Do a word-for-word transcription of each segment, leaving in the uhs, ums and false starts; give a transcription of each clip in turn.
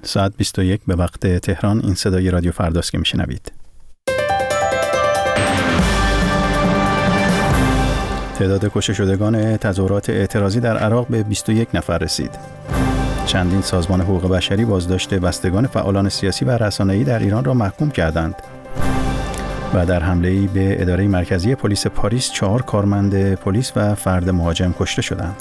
ساعت بیست و یک به وقت تهران. این صدای رادیو فرداست که میشنوید. تعداد کشته شدگان تظاهرات اعتراضی در عراق به بیست و یک نفر رسید. چندین سازمان حقوق بشری بازداشت بستگان فعالان سیاسی و رسانه‌ای در ایران را محکوم کردند. و در حمله‌ای به اداره مرکزی پلیس پاریس چهار کارمند پلیس و فرد مهاجم کشته شدند.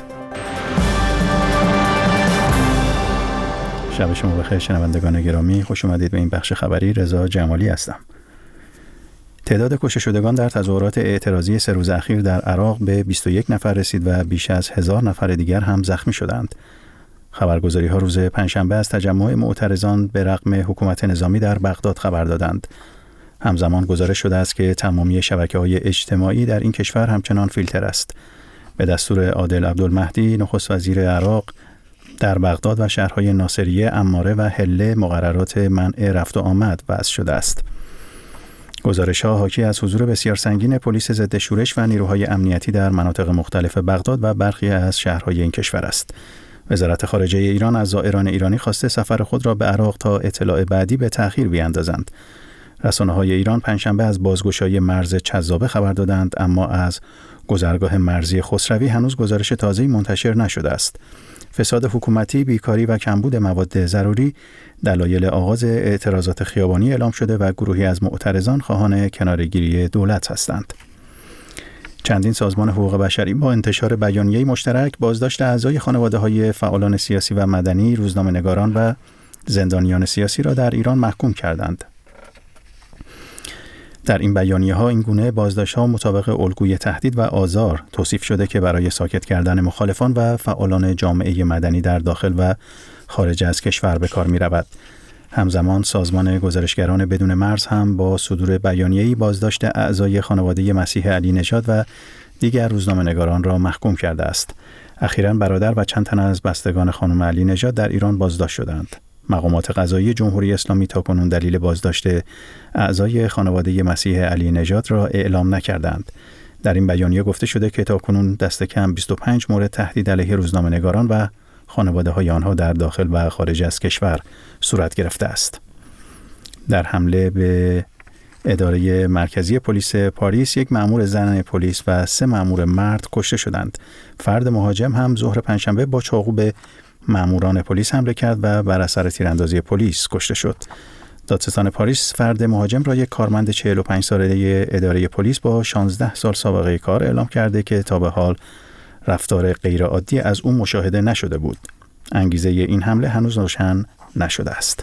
شب شما بخیر شنوندگان گرامی، خوش اومدید به این بخش خبری. رضا جمالی هستم. تعداد کشته شدگان در تظاهرات اعتراضی سه روز اخیر در عراق به بیست و یک نفر رسید و بیش از هزار نفر دیگر هم زخمی شدند. خبرگزاری‌ها روز پنجشنبه از تجمع معترضان به رغم حکومت نظامی در بغداد خبر دادند. همزمان گزارش شده است که تمامی شبکه‌های اجتماعی در این کشور همچنان فیلتر است. به دستور عادل عبدالمهدی نخست وزیر عراق در بغداد و شهرهای ناصریه، عماره و حله مقررات منع رفت و آمد وضع شده است. گزارش‌ها حاکی از حضور بسیار سنگین پلیس ضد شورش و نیروهای امنیتی در مناطق مختلف بغداد و برخی از شهرهای این کشور است. وزارت خارجه ایران از زائران ایرانی خواسته سفر خود را به عراق تا اطلاع بعدی به تأخیر بیاندازند. رسانه‌های ایران پنجشنبه از بازگشایی مرز چذابه خبر دادند، اما از گذرگاه مرزی خسروی هنوز گزارش تازه‌ای منتشر نشده است. فساد حکومتی، بیکاری و کمبود مواد ضروری دلایل آغاز اعتراضات خیابانی اعلام شده و گروهی از معترضان خواهان کناره‌گیری دولت هستند. چندین سازمان حقوق بشری با انتشار بیانیه‌ای مشترک بازداشت اعضای خانواده‌های فعالان سیاسی و مدنی، روزنامه‌نگاران و زندانیان سیاسی را در ایران محکوم کردند. در این بیانیه‌ها این گونه بازداشت‌ها مطابق الگوی تهدید و آزار توصیف شده که برای ساکت کردن مخالفان و فعالان جامعه مدنی در داخل و خارج از کشور به کار می‌رود. همزمان سازمان گزارشگران بدون مرز هم با صدور بیانیه‌ای بازداشت اعضای خانواده مسیح علی نژاد و دیگر روزنامه‌نگاران را محکوم کرده است. اخیراً برادر و چند تن از بستگان خانم علی نژاد در ایران بازداشت شدند. مقامات قضایی جمهوری اسلامی تاکنون دلیل بازداشت اعضای خانواده مسیح علی نژاد را اعلام نکردند. در این بیانیه گفته شده که تاکنون دست کم بیست و پنج مورد تهدید علیه روزنامه‌نگاران و خانواده‌های آنها در داخل و خارج از کشور صورت گرفته است. در حمله به اداره مرکزی پلیس پاریس یک مأمور زن پلیس و سه مأمور مرد کشته شدند. فرد مهاجم هم ظهر پنجشنبه با چاقو به مأموران پلیس حمله کرد و بر اثر تیراندازی پلیس کشته شد. دادستان پاریس فرد مهاجم را یک کارمند چهل و پنج ساله اداره پلیس با شانزده سال سابقه کار اعلام کرده که تا به حال رفتار غیرعادی از او مشاهده نشده بود. انگیزه این حمله هنوز روشن نشده است.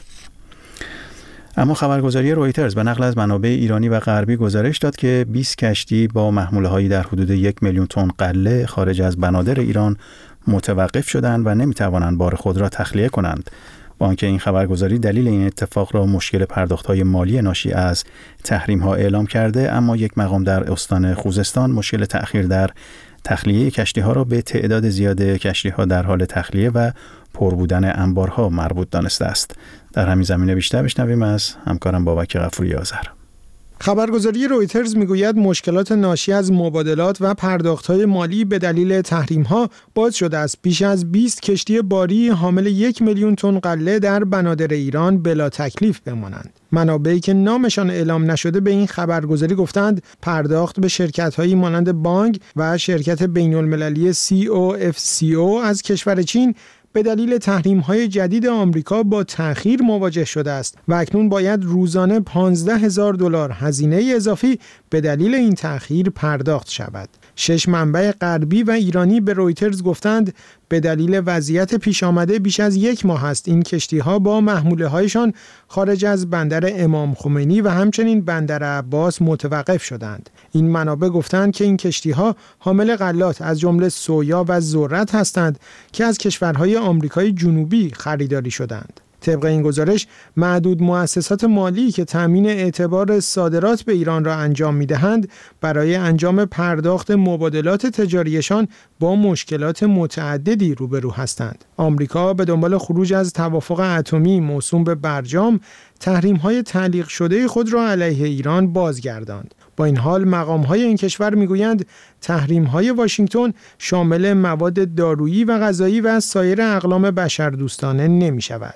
اما خبرگزاری رویترز به نقل از منابع ایرانی و غربی گزارش داد که بیست کشتی با محموله‌هایی در حدود یک میلیون تن غله خارج از بنادر ایران متوقف شدند و نمی‌توانند بار خود را تخلیه کنند. با آنکه این خبرگزاری دلیل این اتفاق را مشکل پرداخت‌های مالی ناشی از تحریم‌ها اعلام کرده، اما یک مقام در استان خوزستان مشکل تأخیر در تخلیه کشتی‌ها را به تعداد زیاد کشتی‌ها در حال تخلیه و پر بودن انبارها مربوط دانسته است. در همین زمینه بیشتر بشنویم از همکارم بابک غفوری آذر. خبرگزاری رویترز میگوید مشکلات ناشی از مبادلات و پرداخت‌های مالی به دلیل تحریم‌ها باعث شده است بیش از بیست کشتی باری حامل یک میلیون تن غله در بنادر ایران بلا تکلیف بمانند. منابعی که نامشان اعلام نشده به این خبرگزاری گفتند پرداخت به شرکت‌هایی مانند بانگ و شرکت بین‌المللی سی او اف سی او از کشور چین به دلیل تحریم‌های جدید آمریکا با تأخیر مواجه شده است و اکنون باید روزانه پانزده هزار دلار هزینه اضافی به دلیل این تأخیر پرداخت شود. شش منبع غربی و ایرانی به رویترز گفتند به دلیل وضعیت پیش آمده بیش از یک ماه است این کشتی‌ها با محموله‌هایشان خارج از بندر امام خمینی و همچنین بندر عباس متوقف شدند. این منابع گفتند که این کشتی‌ها حامل غلات از جمله سویا و ذرت هستند که از کشورهای آمریکای جنوبی خریداری شدند. طبق این گزارش معدود مؤسسات مالی که تامین اعتبار صادرات به ایران را انجام می‌دهند برای انجام پرداخت مبادلات تجاریشان با مشکلات متعددی روبرو هستند. آمریکا به دنبال خروج از توافق اتمی موسوم به برجام تحریم‌های تعلیق شده خود را علیه ایران بازگرداند. با این حال مقام‌های این کشور می‌گویند تحریم‌های واشنگتن شامل مواد دارویی و غذایی و سایر اقلام بشردوستانه نمی‌شود.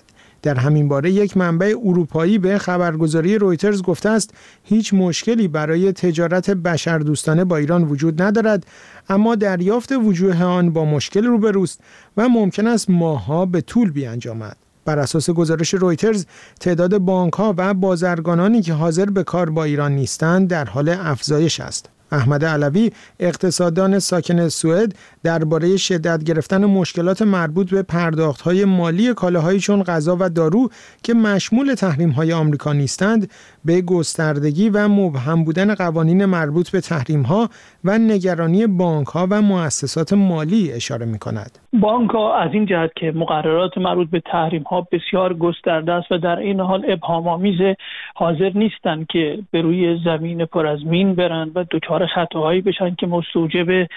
در همین باره یک منبع اروپایی به خبرگزاری رویترز گفته است هیچ مشکلی برای تجارت بشردوستانه با ایران وجود ندارد، اما دریافت وجوه آن با مشکل روبروست و ممکن است ماه‌ها به طول بیانجامد. بر اساس گزارش رویترز، تعداد بانک‌ها و بازرگانانی که حاضر به کار با ایران نیستند در حال افزایش است. احمد علوی، اقتصاددان ساکن سوئد، درباره شدت گرفتن مشکلات مربوط به پرداخت‌های مالی کالاهایی چون غذا و دارو که مشمول تحریم‌های آمریکا نیستند، به گستردگی و مبهم بودن قوانین مربوط به تحریم‌ها و نگرانی بانک‌ها و مؤسسات مالی اشاره می‌کند. بانک‌ها از این جهت که مقررات مربوط به تحریم‌ها بسیار گسترده است و در این حال ابهام‌آمیز حاضر نیستند که به روی زمین پر از مین برند و دچار خطاهایی بشن که مستوجب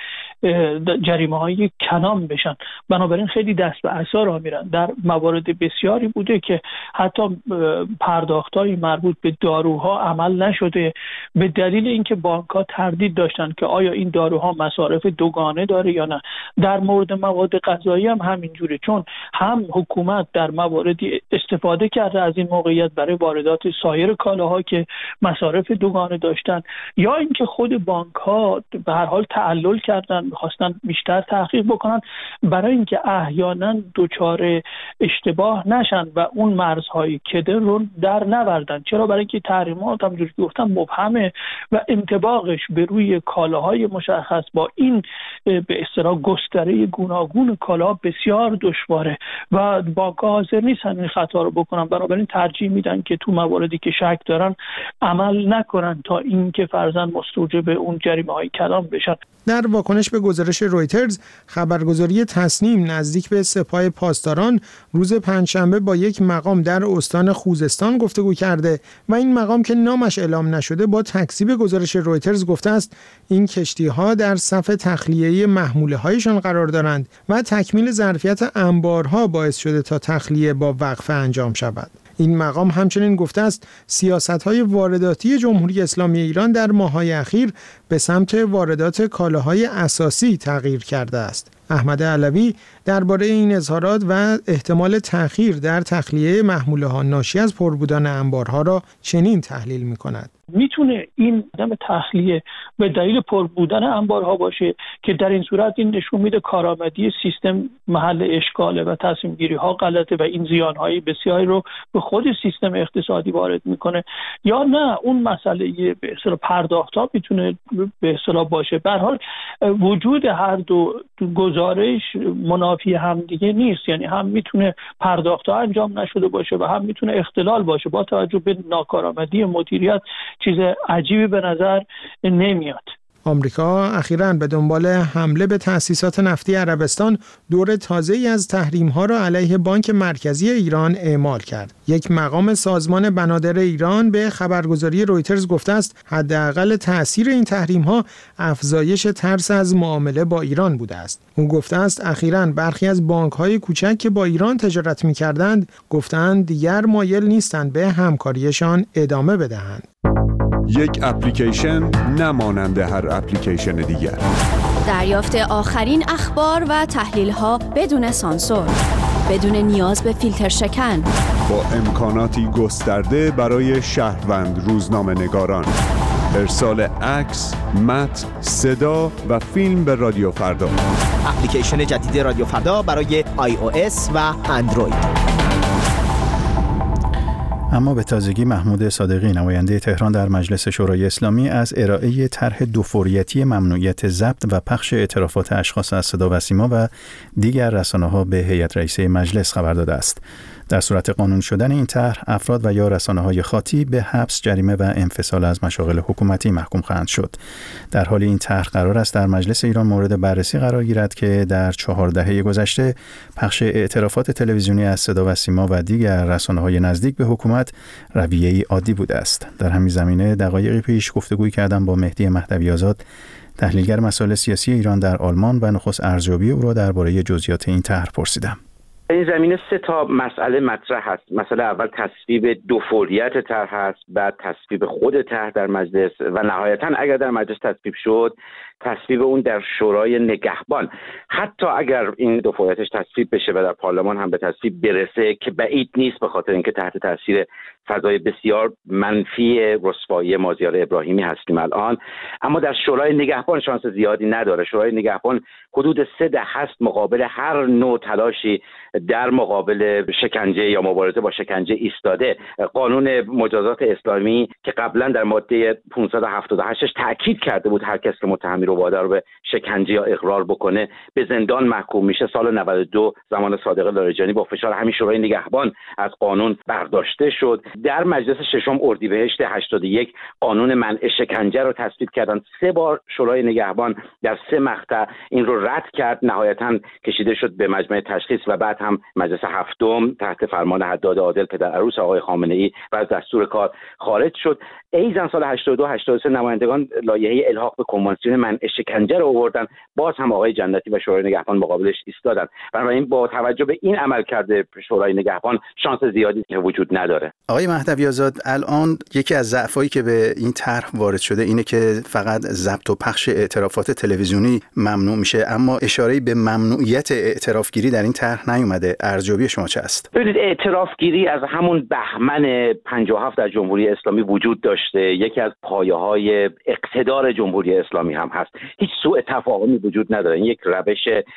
جریمه‌های کلان بشن. بنابراین خیلی دست به عصا راه میرن. در موارد بسیاری بوده که حتی پرداخت‌های مربوط به داروها عمل نشده به دلیل اینکه بانک‌ها تردید داشتن که آیا این داروها مصارف دوگانه داره یا نه. در مورد مواد غذایی هم همینجوره، چون هم حکومت در مواردی استفاده کرده از این موقعیت برای واردات سایر کالاها که مصارف دوگانه داشتن، یا اینکه خود بانک‌ها به هر حال تعلل کردن، می‌خواستن بیشتر تحقیق بکنن برای اینکه احیانا دچار اشتباه نشن و اون مرزهای کده رو در نوردن. چرا؟ برای اینکه تحریمات همونجوری که گفتم مبهمه و انطباقش به روی کالاهای مشخص با این به اصطلاح گستره گوناگون کالا بسیار دشواره و بانک‌ها حاضر نیستن این خطا رو بکنن. بنابراین ترجیح میدن که تو مواردی که شک دارن عمل نکنن تا اینکه فرضاً مستوجب اون جریمه‌های کلان بشن. در واکنش به گزارش رویترز، خبرگزاری تصنیم نزدیک به سپاه پاسداران روز پنجشنبه با یک مقام در استان خوزستان گفتگو کرده و این مقام که نامش اعلام نشده با تکذیب گزارش رویترز گفته است این کشتی‌ها در صف تخلیه محموله‌هایشان قرار دارند و تکمیل ظرفیت انبارها باعث شده تا تخلیه با وقفه انجام شود. این مقام همچنین گفته است سیاست‌های وارداتی جمهوری اسلامی ایران در ماه‌های اخیر به سمت واردات کالاهای اساسی تغییر کرده است. احمد علوی درباره این اظهارات و احتمال تأخیر در تخلیه محموله‌ها ناشی از پر بودن انبارها را چنین تحلیل می‌کند. میتونه این عدم تخلیه به دلیل پر بودن انبارها باشه که در این صورت این نشون میده کارآمدی سیستم محل اشکاله و تصمیم گیری ها غلطه و این زیانهای بسیاری رو به خود سیستم اقتصادی وارد میکنه، یا نه اون مسئله به اصطلاح پرداخت ها میتونه به اصطلاح باشه. به هر حال وجود هر دو گزارش منافی هم دیگه نیست، یعنی هم میتونه پرداخت ها انجام نشده باشه و هم میتونه اختلال باشه. با توجه به ناکارآمدی مدیریت چیز عجیبی به نظر نمیاد. آمریکا اخیراً به دنبال حمله به تأسیسات نفتی عربستان دور تازه‌ای از تحریم‌ها را علیه بانک مرکزی ایران اعمال کرد. یک مقام سازمان بنادر ایران به خبرگزاری رویترز گفته است حداقل تأثیر این تحریم‌ها افزایش ترس از معامله با ایران بوده است. او گفته است اخیراً برخی از بانک‌های کوچک که با ایران تجارت می‌کردند گفتند دیگر مایل نیستند به همکاریشان ادامه بدهند. یک اپلیکیشن نمانند هر اپلیکیشن دیگر. دریافت آخرین اخبار و تحلیل‌ها بدون سانسور، بدون نیاز به فیلتر شکن، با امکاناتی گسترده برای شهروند روزنامه‌نگاران. ارسال عکس، متن، صدا و فیلم به رادیو فردا. اپلیکیشن جدید رادیو فردا برای آی او اس و اندروید. اما به تازگی محمود صادقی نماینده تهران در مجلس شورای اسلامی از ارائه طرح دوفوریتی ممنوعیت ضبط و پخش اعترافات اشخاص از صدا و سیما و دیگر رسانه‌ها به هیئت رئیسه مجلس خبر داده است. در صورت قانون شدن این طرح، افراد و یا رسانه‌های خاطی به حبس، جریمه و انفصال از مشاغل حکومتی محکوم خواهند شد. در حالی این طرح قرار است در مجلس ایران مورد بررسی قرار گیرد که در چهار دهه گذشته پخش اعترافات تلویزیونی از صدا و سیما و دیگر رسانه‌های نزدیک به حکومت رویه‌ای عادی بوده است. در همین زمینه دقایقی پیش گفتگوی کردم با مهدی مهدوی آزاد، تحلیلگر مسائل سیاسی ایران در آلمان، و نخست ارزیابی او را درباره جزئیات این طرح پرسیدم. این زمینه سه تا مسئله مطرح هست. مسئله اول تصویب دو فوریت طرح هست، بعد تصویب خود طرح در مجلس و نهایتا اگر در مجلس تصویب شد تصویب اون در شورای نگهبان. حتی اگر این دو فوریتش تصویب بشه و در پارلمان هم به تصویب برسه که بعید نیست، به خاطر اینکه تحت تاثیر فضای بسیار منفی رسوایی مازیار ابراهیمی هستیم الان، اما در شورای نگهبان شانس زیادی نداره. شورای نگهبان حدود سه دهه هست مقابل هر نوع تلاشی در مقابل شکنجه یا مبارزه با شکنجه ایستاده. قانون مجازات اسلامی که قبلا در ماده پانصد و هفتاد و هشت تاکید کرده بود هر کس که متهمی رو وادار به شکنجه یا اقرار بکنه به زندان محکوم میشه، سال نود و دو زمان صادق لاریجانی با فشار همین شورای نگهبان از قانون برداشته شد. در مجلس ششم اردیبهشت هشتاد و یک قانون منع شکنجه رو تصویب کردن. سه بار شورای نگهبان در سه مقطع این رو رد کرد، نهایتاً کشیده شد به مجمع تشخیص و بعد هم مجلس هفتم تحت فرمان حداد عادل پدر عروس آقای خامنه‌ای و از دستور کار خارج شد. ایزن سال هشتاد و دو هشتاد و سه نمایندگان لایحه الحاق به کنوانسیون منع شکنجه رو آوردن، باز هم آقای جنتی و شورای نگهبان مقابلش ایستادن. بنابراین با توجه به این عملکرد شورای نگهبان شانس زیادی که وجود نداره. آقای مهدوی آزاد، الان یکی از ضعفایی که به این طرح وارد شده اینه که فقط ضبط و پخش اعترافات تلویزیونی ممنوع میشه، اما اشاره‌ای به ممنوعیت اعترافگیری در این طرح نیومده. ارزیابی شما چه است؟ ببینید، اعترافگیری از همون بهمن پنجاه و هفت در جمهوری اسلامی وجود داشته، یکی از پایه‌های اقتدار جمهوری اسلامی هم هست. هیچ سوء تفاهمی وجود نداره. این یک روش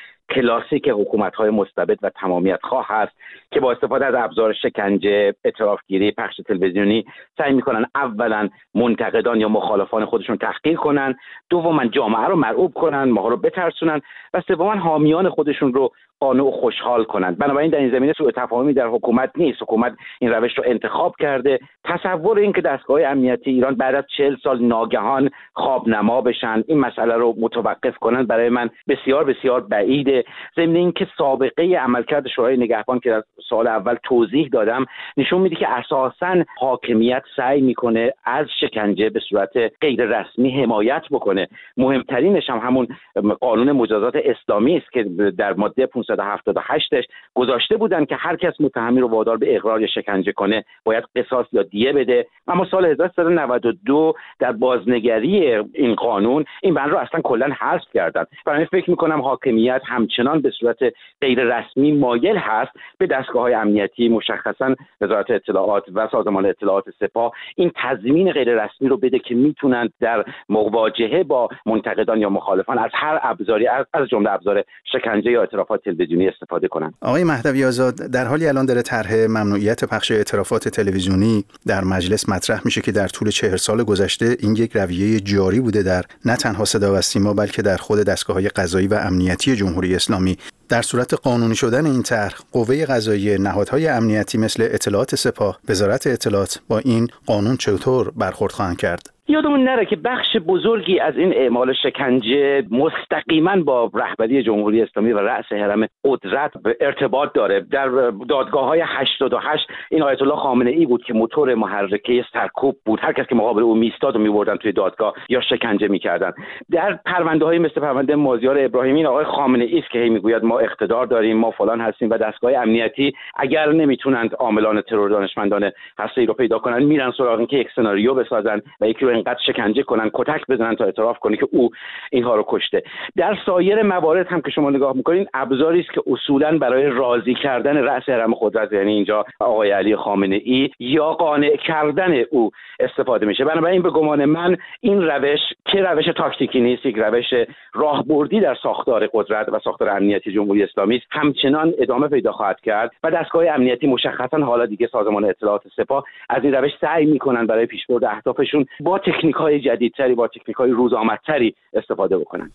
کلاسیک حکومت‌های مستبد و تمامیت خواه هست که با استفاده از ابزار شکنجه، اعترافگیری، پخش تلویزیونی سعی می‌کنن اولا منتقدان یا مخالفان خودشون تحقیر کنن، دوما جامعه رو مرعوب کنن، ما رو بترسونن و سوما حامیان خودشون رو قانع و خوشحال کنند. بنابراین در این زمینه سوء تفاهمی در حکومت نیست. حکومت این روش رو انتخاب کرده. تصور این که دستگاه امنیتی ایران بعد از چهل سال ناگهان خوابنما بشن، این مسئله رو متوقف کنن، برای من بسیار بسیار بعیده. ضمن اینکه سابقه عملکرد شورای نگهبان که در سال اول توضیح دادم نشون میده که اساساً حاکمیت سعی میکنه از شکنجه به صورت غیر رسمی حمایت بکنه. مهمترینش هم همون قانون مجازات اسلامی است که در ماده پانصد و هفتاد و هشت گذاشته بودن که هر کس متهمی رو وادار به اقرار یا شکنجه کنه باید قصاص یا دیه بده. اما سال هزار و سیصد و نود و دو در بازنگری این قانون این بند رو اصلا کلا حذف کردن. برای فکر میکنم حاکمیت همچنان به صورت غیر رسمی مایل هست به دستگاه‌های امنیتی، مشخصا وزارت اطلاعات و سازمان اطلاعات سپاه، این تضمین غیر رسمی رو بده که میتونن در مواجهه با منتقدان یا مخالفان از هر ابزاری از جمله ابزار شکنجه یا اعترافات تلویزیونی استفاده کنند. آقای مهدوی آزاد، در حالی الان داره طرح ممنوعیت پخش اعترافات تلویزیونی در مجلس مطرح میشه که در طول چهل سال گذشته این یک رویه جاری بوده در نه تنها صدا و سیما بلکه در خود دستگاه‌های قضایی و امنیتی جمهوری اسلامی. در صورت قانونی شدن این طرح، قوه قضاییه، نهادهای امنیتی مثل اطلاعات سپاه، وزارت اطلاعات با این قانون چطور برخورد خواهند کرد؟ یادمون نره که بخش بزرگی از این اعمال شکنجه مستقیما با رهبری جمهوری اسلامی و رأس هرم قدرت ارتباط داره. در دادگاه‌های هشتاد و هشت این آیت الله خامنه‌ای بود که موتور محرکه سرکوب بود. هر کس که مقابل او میستاد و میبردن توی دادگاه یا شکنجه میکردن. در پرونده‌های مثل پرونده مازیار ابراهیمی آقای خامنه‌ای است که هی میگوید ما اقتدار داریم، ما فلان هستیم و دستگاه امنیتی اگر نمیتونند عاملان ترور دانشمندان هسته‌ای رو پیدا کنن میرن سراغ اینکه یک سناریو بسازن و یکی رو اینقدر شکنجه کنن، کتک بزنن تا اعتراف کنه که او اینها رو کشته. در سایر موارد هم که شما نگاه میکنین ابزاری است که اصولاً برای راضی کردن رأس هرم قدرت، یعنی اینجا آقای علی خامنه‌ای، یا قانع کردن او استفاده میشه. بنابراین به گمان من این روش که روش تاکتیکی نیست، یک روش راهبردی در ساختار قدرت و ساختار امنیتی جمهوری اسلامی است، همچنان ادامه پیدا خواهد کرد و دستگاه امنیتی مشخصاً حالا دیگه سازمان اطلاعات سپاه از این روش سعی میکنن برای پیشبرد اهدافشون با تکنیک‌های جدیدتری، با تکنیک‌های روزآمدتری استفاده بکنن.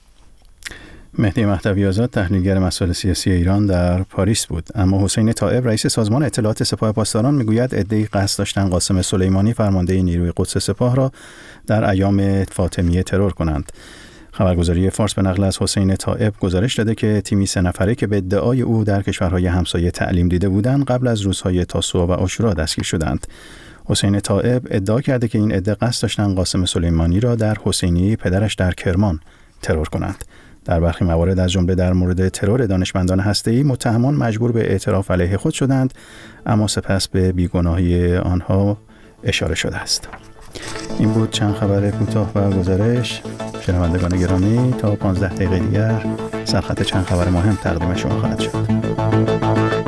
مهدی مهدوی آزاد، تحلیلگر مسائل سیاسی ایران، در پاریس بود. اما حسین طائب، رئیس سازمان اطلاعات سپاه پاسداران، میگوید عده‌ای قصد داشتن قاسم سلیمانی، فرمانده نیروی قدس سپاه، را در ایام فاطمیه ترور کنند. خبرگزاری فارس به نقل از حسین طائب گزارش داده که تیمی سه نفره که به ادعای او در کشورهای همسایه تعلیم دیده بودند، قبل از روزهای تاسوعا و عاشورا دستگیر شدند. حسین طائب ادعا کرده که این عده قصد داشتند قاسم سلیمانی را در حسینیه پدرش در کرمان ترور کنند. در برخی موارد از جمله در مورد ترور دانشمندان هسته‌ای متهمان مجبور به اعتراف علیه خود شدند، اما سپس به بیگناهی آنها اشاره شده است. این بود چند خبر کوتاه و گزارش. شنوندگان گرامی، تا پانزده دقیقه دیگر سرخط چند خبر مهم تقدیم شما خواهد شد.